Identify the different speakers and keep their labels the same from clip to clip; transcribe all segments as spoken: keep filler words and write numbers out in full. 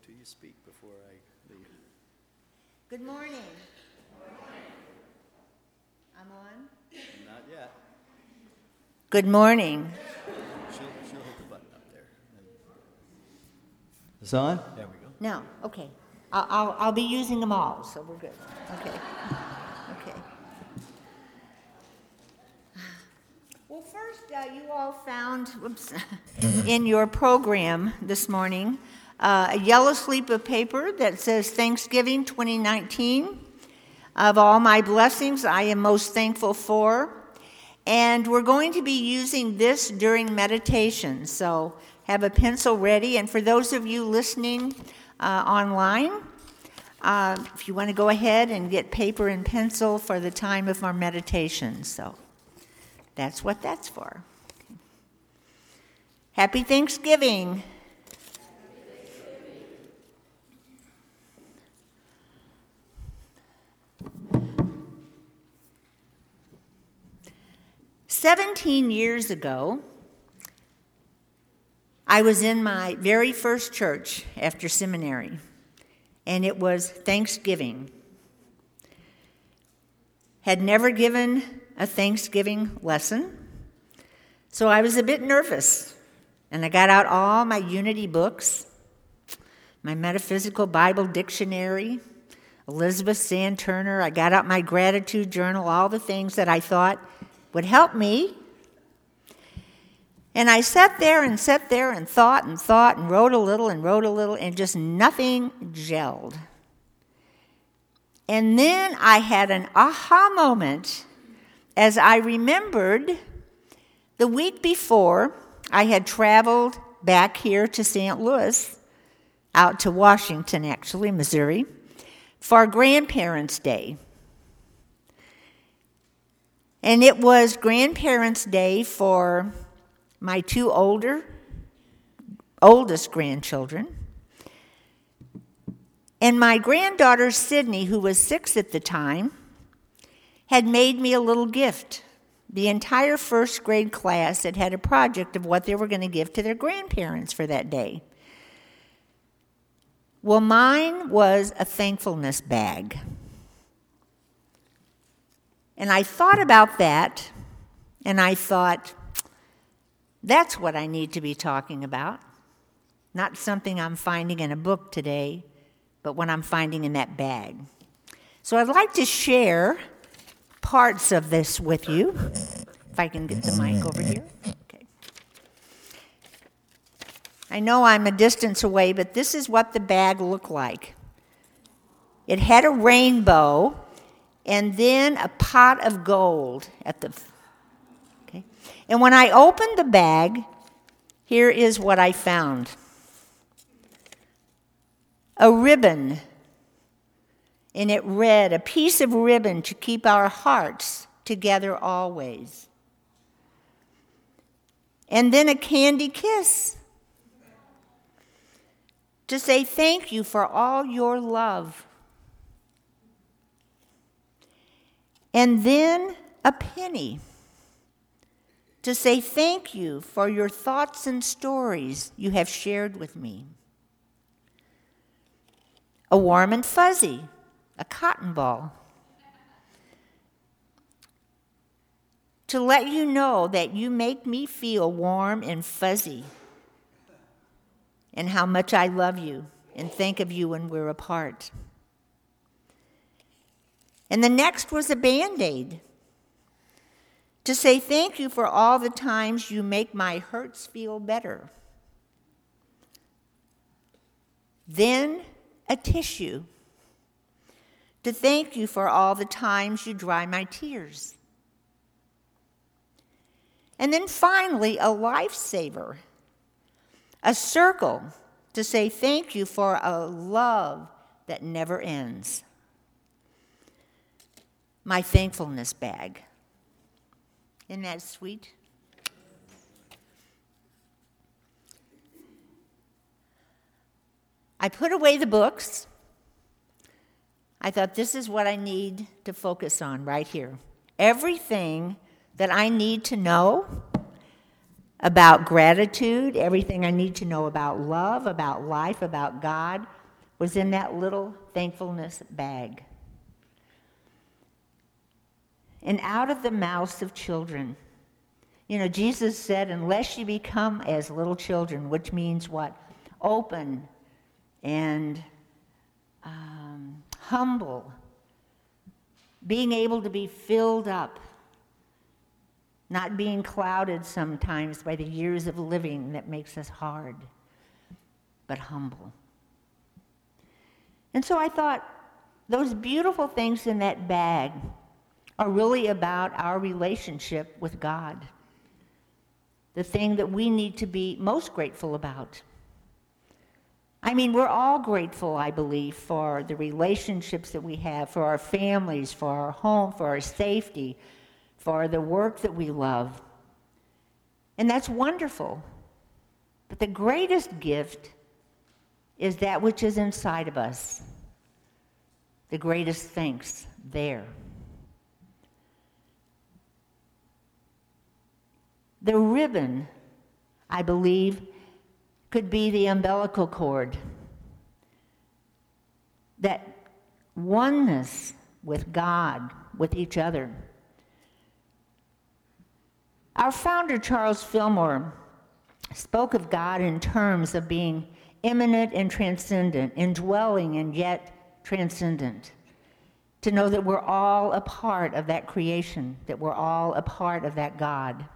Speaker 1: till you speak before I leave.
Speaker 2: Good morning. Good morning. I'm on?
Speaker 1: Not yet.
Speaker 2: Good morning.
Speaker 1: She'll, she'll hit the button up there. Is it on? There we go.
Speaker 2: No, okay. I'll, I'll, I'll be using them all, so we're good. Okay. Okay. Well, first, uh, you all found, whoops, in your program this morning, uh, a yellow slip of paper that says Thanksgiving twenty nineteen. Of all my blessings, I am most thankful for. And we're going to be using this during meditation, so have a pencil ready. And for those of you listening uh, online, uh, if you want to go ahead and get paper and pencil for the time of our meditation. So that's what that's for. Happy Thanksgiving. Seventeen years ago, I was in my very first church after seminary, and it was Thanksgiving. Had never given a Thanksgiving lesson, so I was a bit nervous, and I got out all my Unity books, my Metaphysical Bible Dictionary, Elizabeth Sand Turner. I got out my gratitude journal, all the things that I thought would help me. And I sat there and sat there and thought and thought and wrote a little and wrote a little, and just nothing gelled. And then I had an aha moment as I remembered the week before I had traveled back here to Saint Louis, out to Washington, actually, Missouri, for Grandparents' Day. And it was Grandparents' Day for my two older, oldest grandchildren. And my granddaughter, Sydney, who was six at the time, had made me a little gift. The entire first grade class had had a project of what they were going to give to their grandparents for that day. Well, mine was a thankfulness bag. And I thought about that, and I thought, that's what I need to be talking about. Not something I'm finding in a book today, but what I'm finding in that bag. So I'd like to share parts of this with you, if I can get the mic over here. Okay. I know I'm a distance away, but this is what the bag looked like. It had a rainbow, and then a pot of gold at the, okay? And when I opened the bag, here is what I found. A ribbon, and it read, a piece of ribbon to keep our hearts together always. And then a candy kiss to say thank you for all your love. And then a penny to say thank you for your thoughts and stories you have shared with me. A warm and fuzzy, a cotton ball, to let you know that you make me feel warm and fuzzy and how much I love you and think of you when we're apart. And the next was a Band-Aid to say thank you for all the times you make my hurts feel better. Then a tissue to thank you for all the times you dry my tears. And then finally, a lifesaver, a circle to say thank you for a love that never ends. My thankfulness bag. Isn't that sweet? I put away the books. I thought this is what I need to focus on right here. Everything that I need to know about gratitude, everything I need to know about love, about life, about God, was in that little thankfulness bag. And out of the mouths of children, you know, Jesus said, unless you become as little children, which means what? Open and um, humble, being able to be filled up, not being clouded sometimes by the years of living that makes us hard, but humble. And so I thought, those beautiful things in that bag are really about our relationship with God, the thing that we need to be most grateful about. I mean, we're all grateful, I believe, for the relationships that we have, for our families, for our home, for our safety, for the work that we love. And that's wonderful. But the greatest gift is that which is inside of us. The greatest thanks there. The ribbon, I believe, could be the umbilical cord. That oneness with God, with each other. Our founder, Charles Fillmore, spoke of God in terms of being immanent and transcendent, indwelling and yet transcendent. To know that we're all a part of that creation, that we're all a part of that God.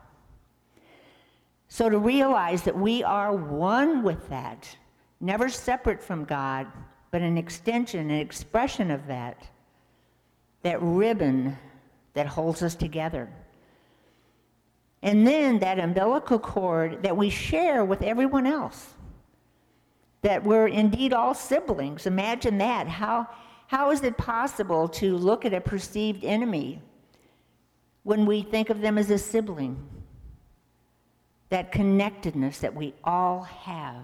Speaker 2: So to realize that we are one with that, never separate from God, but an extension, an expression of that, that ribbon that holds us together. And then that umbilical cord that we share with everyone else, that we're indeed all siblings. Imagine that. How, how is it possible to look at a perceived enemy when we think of them as a sibling? That connectedness that we all have,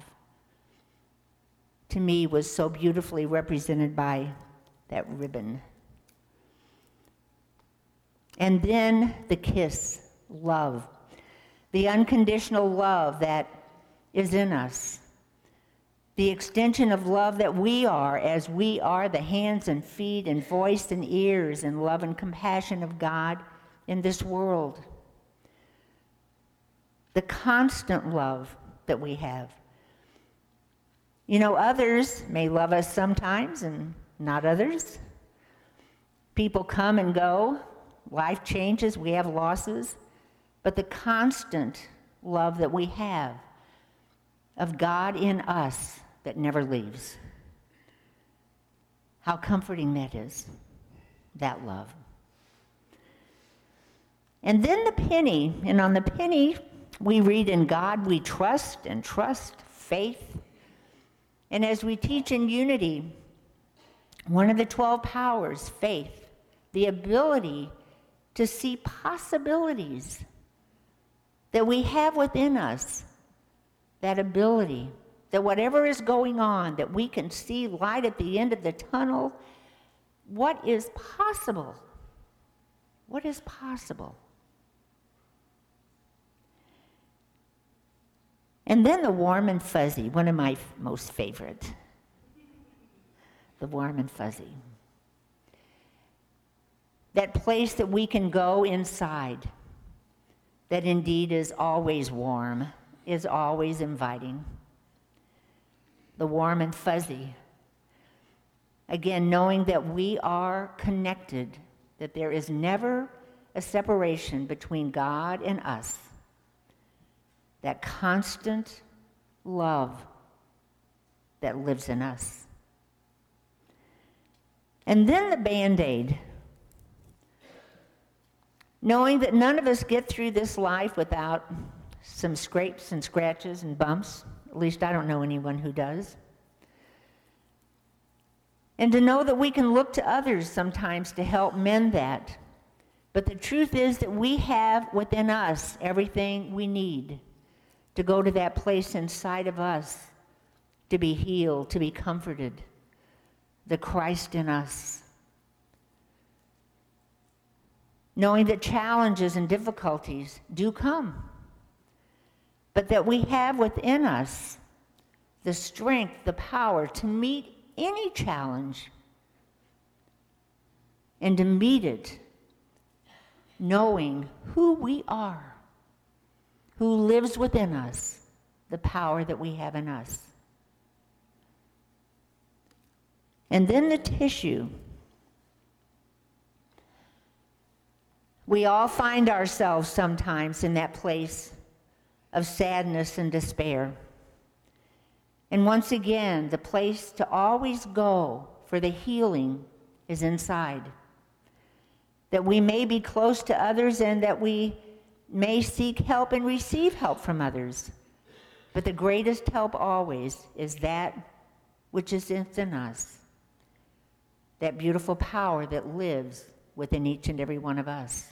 Speaker 2: to me, was so beautifully represented by that ribbon. And then the kiss, love, the unconditional love that is in us, the extension of love that we are as we are the hands and feet and voice and ears and love and compassion of God in this world. The constant love that we have. You know, others may love us sometimes and not others. People come and go. Life changes. We have losses. But the constant love that we have of God in us that never leaves. How comforting that is, that love. And then the penny, and on the penny, we read, in God we trust, and trust, faith. And as we teach in unity, one of the twelve powers, faith, the ability to see possibilities that we have within us, that ability, that whatever is going on, that we can see light at the end of the tunnel. What is possible? What is possible? And then the warm and fuzzy, one of my f- most favorite. The warm and fuzzy. That place that we can go inside, that indeed is always warm, is always inviting. The warm and fuzzy. Again, knowing that we are connected, that there is never a separation between God and us. That constant love that lives in us. And then the Band-Aid. Knowing that none of us get through this life without some scrapes and scratches and bumps. At least I don't know anyone who does. And to know that we can look to others sometimes to help mend that. But the truth is that we have within us everything we need to go to that place inside of us, to be healed, to be comforted, the Christ in us. Knowing that challenges and difficulties do come, but that we have within us the strength, the power to meet any challenge and to meet it knowing who we are, who lives within us, the power that we have in us. And then the tissue. We all find ourselves sometimes in that place of sadness and despair. And once again, the place to always go for the healing is inside. That we may be close to others and that we may seek help and receive help from others. But the greatest help always is that which is within us. That beautiful power that lives within each and every one of us.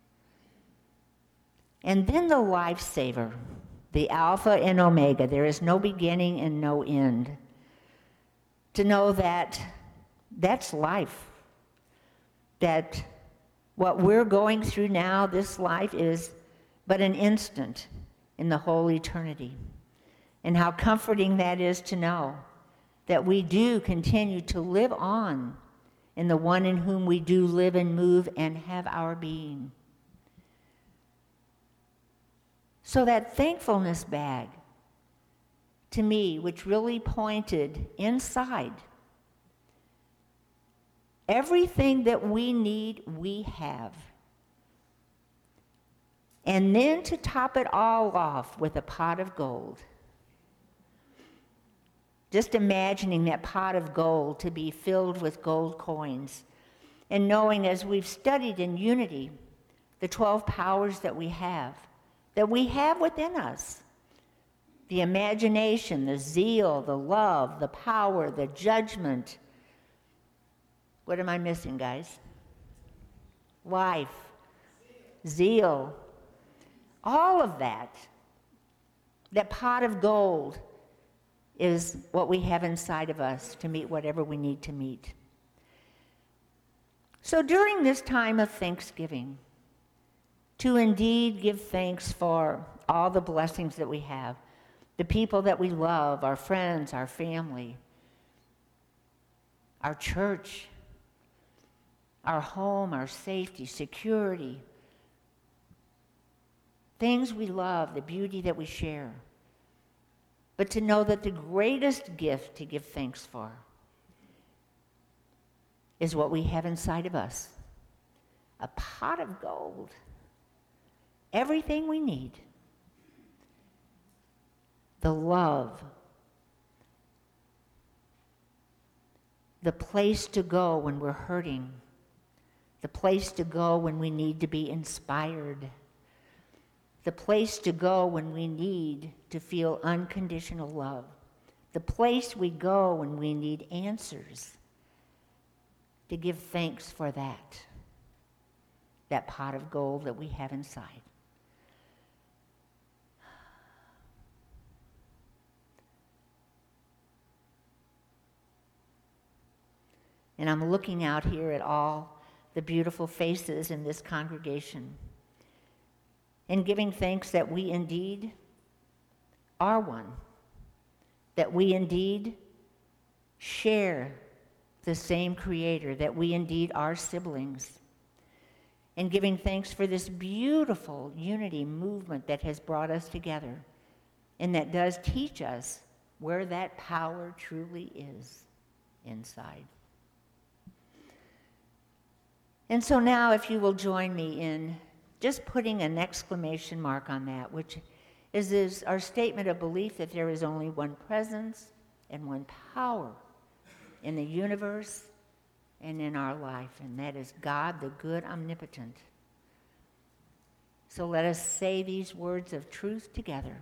Speaker 2: And then the lifesaver, the Alpha and Omega. There is no beginning and no end. To know that that's life. That what we're going through now, this life, is but an instant in the whole eternity. And how comforting that is to know that we do continue to live on in the one in whom we do live and move and have our being. So that thankfulness bag, to me, which really pointed inside, everything that we need, we have. And then to top it all off with a pot of gold. Just imagining that pot of gold to be filled with gold coins, and knowing, as we've studied in unity, the twelve powers that we have, that we have within us. The imagination, the zeal, the love, the power, the judgment. What am I missing, guys? Life, zeal, all of that. That pot of gold is what we have inside of us to meet whatever we need to meet. So during this time of Thanksgiving, to indeed give thanks for all the blessings that we have, the people that we love, our friends, our family, our church, our home, our safety, security, things we love, the beauty that we share. But to know that the greatest gift to give thanks for is what we have inside of us. A pot of gold. Everything we need. The love. The place to go when we're hurting. The place to go when we need to be inspired. The place to go when we need to feel unconditional love. The place we go when we need answers. To give thanks for that. That pot of gold that we have inside. And I'm looking out here at all the beautiful faces in this congregation, and giving thanks that we indeed are one, that we indeed share the same Creator, that we indeed are siblings, and giving thanks for this beautiful unity movement that has brought us together, and that does teach us where that power truly is inside. And so now, if you will join me in just putting an exclamation mark on that, which is, is our statement of belief that there is only one presence and one power in the universe and in our life, and that is God, the good omnipotent. So let us say these words of truth together.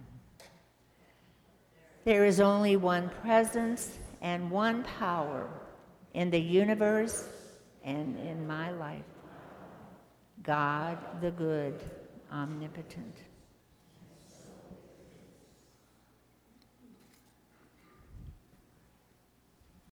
Speaker 2: There is only one presence and one power in the universe and in my life. God, the good, omnipotent.